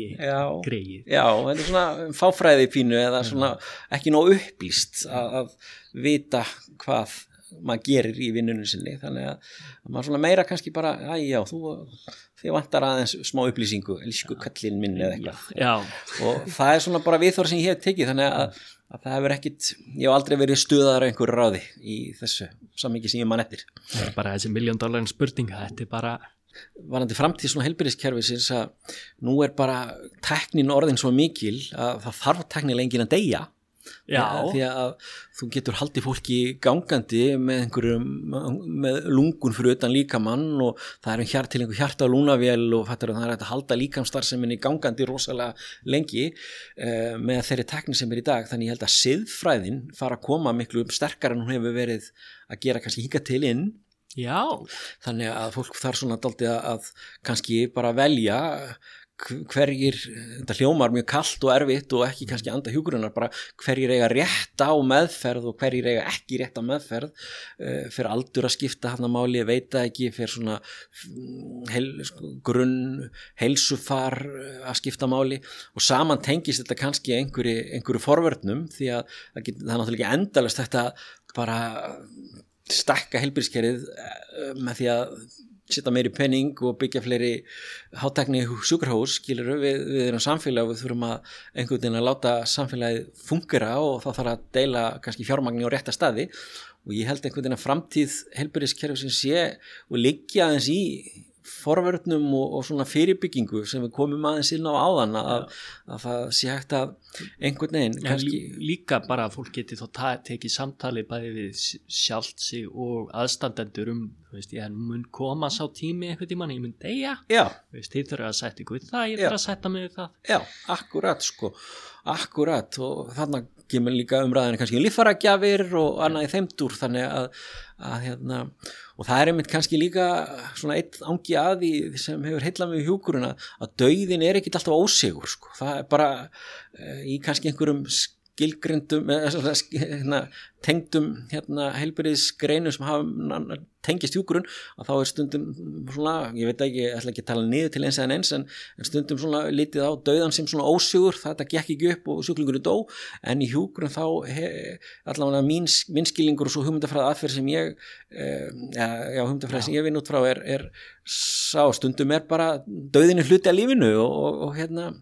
æ greið. Já, þetta er svona fáfræði pínu eða svona ekki nóg upplýst að, að vita hvað maður gerir í vinnunum sinni þannig að maður svona meira kannski bara æ, já, þú, þið vantar aðeins smá upplýsingu, elsku kallinn minn eða eitthvað já. Og það er svona bara viðhorf sem ég hef tekið þannig að, að það hefur ekkit ég hef aldrei verið stuðaðar einhverju ráði í þessu samhengi sem ég man eftir Það er bara þessi miljón dólarin spurning þetta er bara varandi framtíð svona heilbrigðiskerfisins að nú er bara tæknin orðin svo mikil að það þarf tæknilega enginn að deyja Já. Því að þú getur haldið fólki gangandi með einhverjum með lungun fyrir utan líkamann og það er hér til einhver hjarta og lúnavél og fattar, það er að halda líkamsstarfseminni gangandi rosalega lengi uh, með þeirri tækni sem er í dag þannig ég held að siðfræðin fara að koma miklu sterkar en hún hefur verið að gera kannski hingað til inn Já. Þannig að fólk þarf svona dálítið að, að kannski bara velja hverjir, þetta hljómar mjög kalt og erfitt og ekki kannski anda hjúkrunar bara hverjir eiga rétt á meðferð og hverjir eiga ekki rétt á meðferð uh, fyrir aldur að skipta hann að máli, ég veit það ekki fyrir svona heil, sko, grunn heilsufar að skipta máli og saman tengist þetta kannski einhverju, einhverju forvörnum því að það, get, það er náttúrulega ekki endalast þetta bara stakka heilbrigðiskerfið með því að setja meiri penning og byggja fleiri hátækni sjúkrahús skilur við, við erum samfélag og við þurfum að einhvern veginn að láta samfélagið fungera og þá þarf að deila kannski fjármagni á rétta staði og ég held einhvern veginn að framtíð heilbrigðiskerfisins sé og liggja aðeins í forvörnum og, og svona fyrirbyggingu sem við komum aðeins inn á áðan að, að það sé hægt að einhvern veginn kannski líka bara að fólk geti þá ta- tekið samtali bæði við sjálft sig og aðstandendur um, þú veist, ég mun koma sá tími einhvern tímann, ég mun deyja Já. Þú veist, þið þurfa að setja ykkur við það, ég þurfa að setja mig við það Já, akkurat sko akkurat og þarna kemur líka umræðinu kannski líffæragjafir og annað í þeim dúr þannig að, að hérna, og það er einmitt kannski líka svona eitt angi að því sem hefur heillað mig í hjúkrun að dauðin er ekkit alltaf ósigur sko, það er bara e, í kannski einhverjum skilgrindum hérna, tengdum hérna, heilbrigðisgreinum sem hafa tengist hjúkrun að þá er stundum svona, ég veit ekki, ég ætla ekki að tala niður til eins en eins en, en stundum svona litið á dauðan sem svona ósigur, þetta gekk ekki upp og sjúklingurinn dó, en í hjúkrun þá he, allavega mín, mín skilningur og svo hugmyndafræði aðferð sem ég eh, ja, já, hugmyndafræði sem ég vinn út frá er, er sá stundum er bara dauðin er hluti af lífinu og, og, og hérna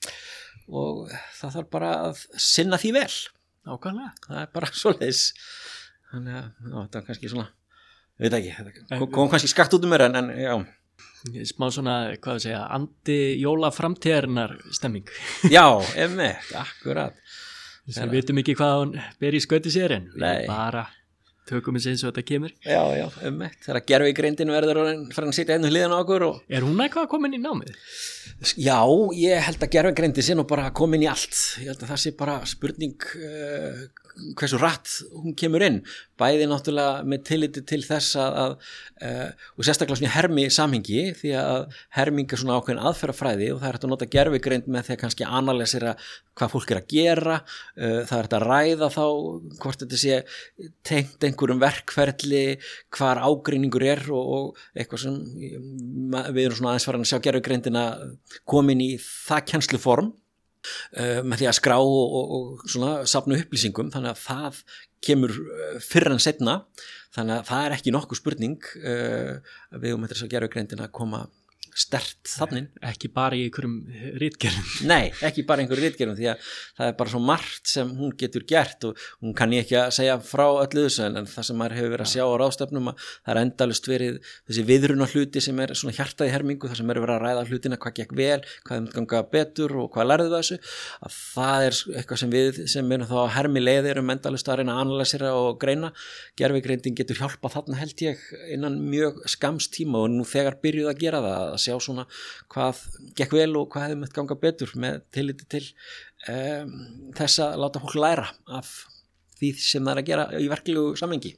og það þarf bara að sinna því vel Nákvæmlega. Það er bara svoleiðis þannig að já, þetta er kannski svona ég veit ekki, þetta kom, kom kannski skakt út um mér en, en já smá svona, hvað að segja, andi jóla framtíðarinnar stemming Já, emmett, akkurat Við vitum ekki hvað hún ber í skauti sér en við Nei. bara tökum við eins og þetta kemur. Já, já, um eitt. Þegar gervigreindin verður fyrir að sitja hennu hliðan á okkur. Og... Er hún eitthvað komin í námið? Já, ég held að gervigreindin sé nú bara komin í allt. Ég held að það sé bara spurning uh, hversu rætt hún kemur inn. Bæði náttúrulega með tilliti til þess að, að uh, og sérstaklega svona hermi samhengi því að herming er svona ákveðin aðferðafræði og það er hægt að nota gervigreind með því að kannski analysera hvað fólk er að gera. Uh, það er hægt að ræða þá hvort þetta sé tengt einhverjum verkferli, hvar ágreiningur er og, og eitthvað sem við erum svona aðeins farin að sjá gervigreindina komin í það kennsluform uh, með því að skrá og, og, og svona safna upplýsingum, þannig að það kemur fyrr en seinna, þannig að það er ekki nokkuð spurning uh, við um þetta gervigreindina að koma sterkt þannig. Ekki bara í einhverjum ritgerðum. Nei, ekki bara einhverjum ritgerðum því að það er bara svo margt sem hún getur gert og hún kann ég ekki að segja frá öllu þessu en það sem maður hefur verið að sjá á ráðstefnum að það er endalaust verið þessi viðruna hluti sem er svona hjartaði hermingu þar sem er verið að ræða hlutina hvað gekk vel, hvað þeim ganga betur og hvað lærðu þessu, að það er eitthvað sem við sem erum þá hermi leið erum endalaust að reyna að analysera og greina. Gervigreindin getur hjálpað þarna held ég innan mjög skamms tíma og nú þegar byrjuð að gera það að sjá svona hvað gekk vel og hvað hefði mætt ganga betur með tilliti til um, þess að láta fólk læra af því sem það er að gera í verklegu samhengi.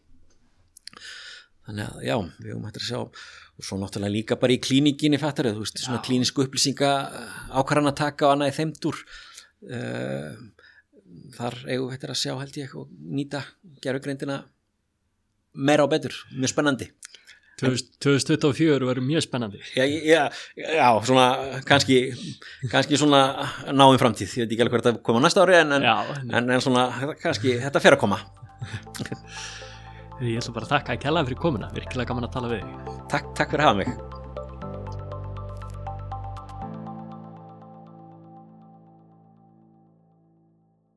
Þannig að já, við höfum hægt að sjá og svo náttúrulega líka bara í klíninginni fattar þú veist, svona klínisku upplýsinga ákvarðana taka og annað í þeimdur uh, þar eigum við hægt að sjá held ég og nýta gervigreindina meira og betur, mjög spennandi. tvö þúsund tuttugu og fjögur verður mjög spennandi. Já, já, já, svona kannski, kannski svona náum framtíð, ég veit ekki alveg hvert að koma næsta ári en, en, já, en, en svona kannski þetta fer að koma. Ég ætla bara að þakka að kella fyrir komuna, virkilega gaman að tala við þig. Takk, takk fyrir að hafa mig.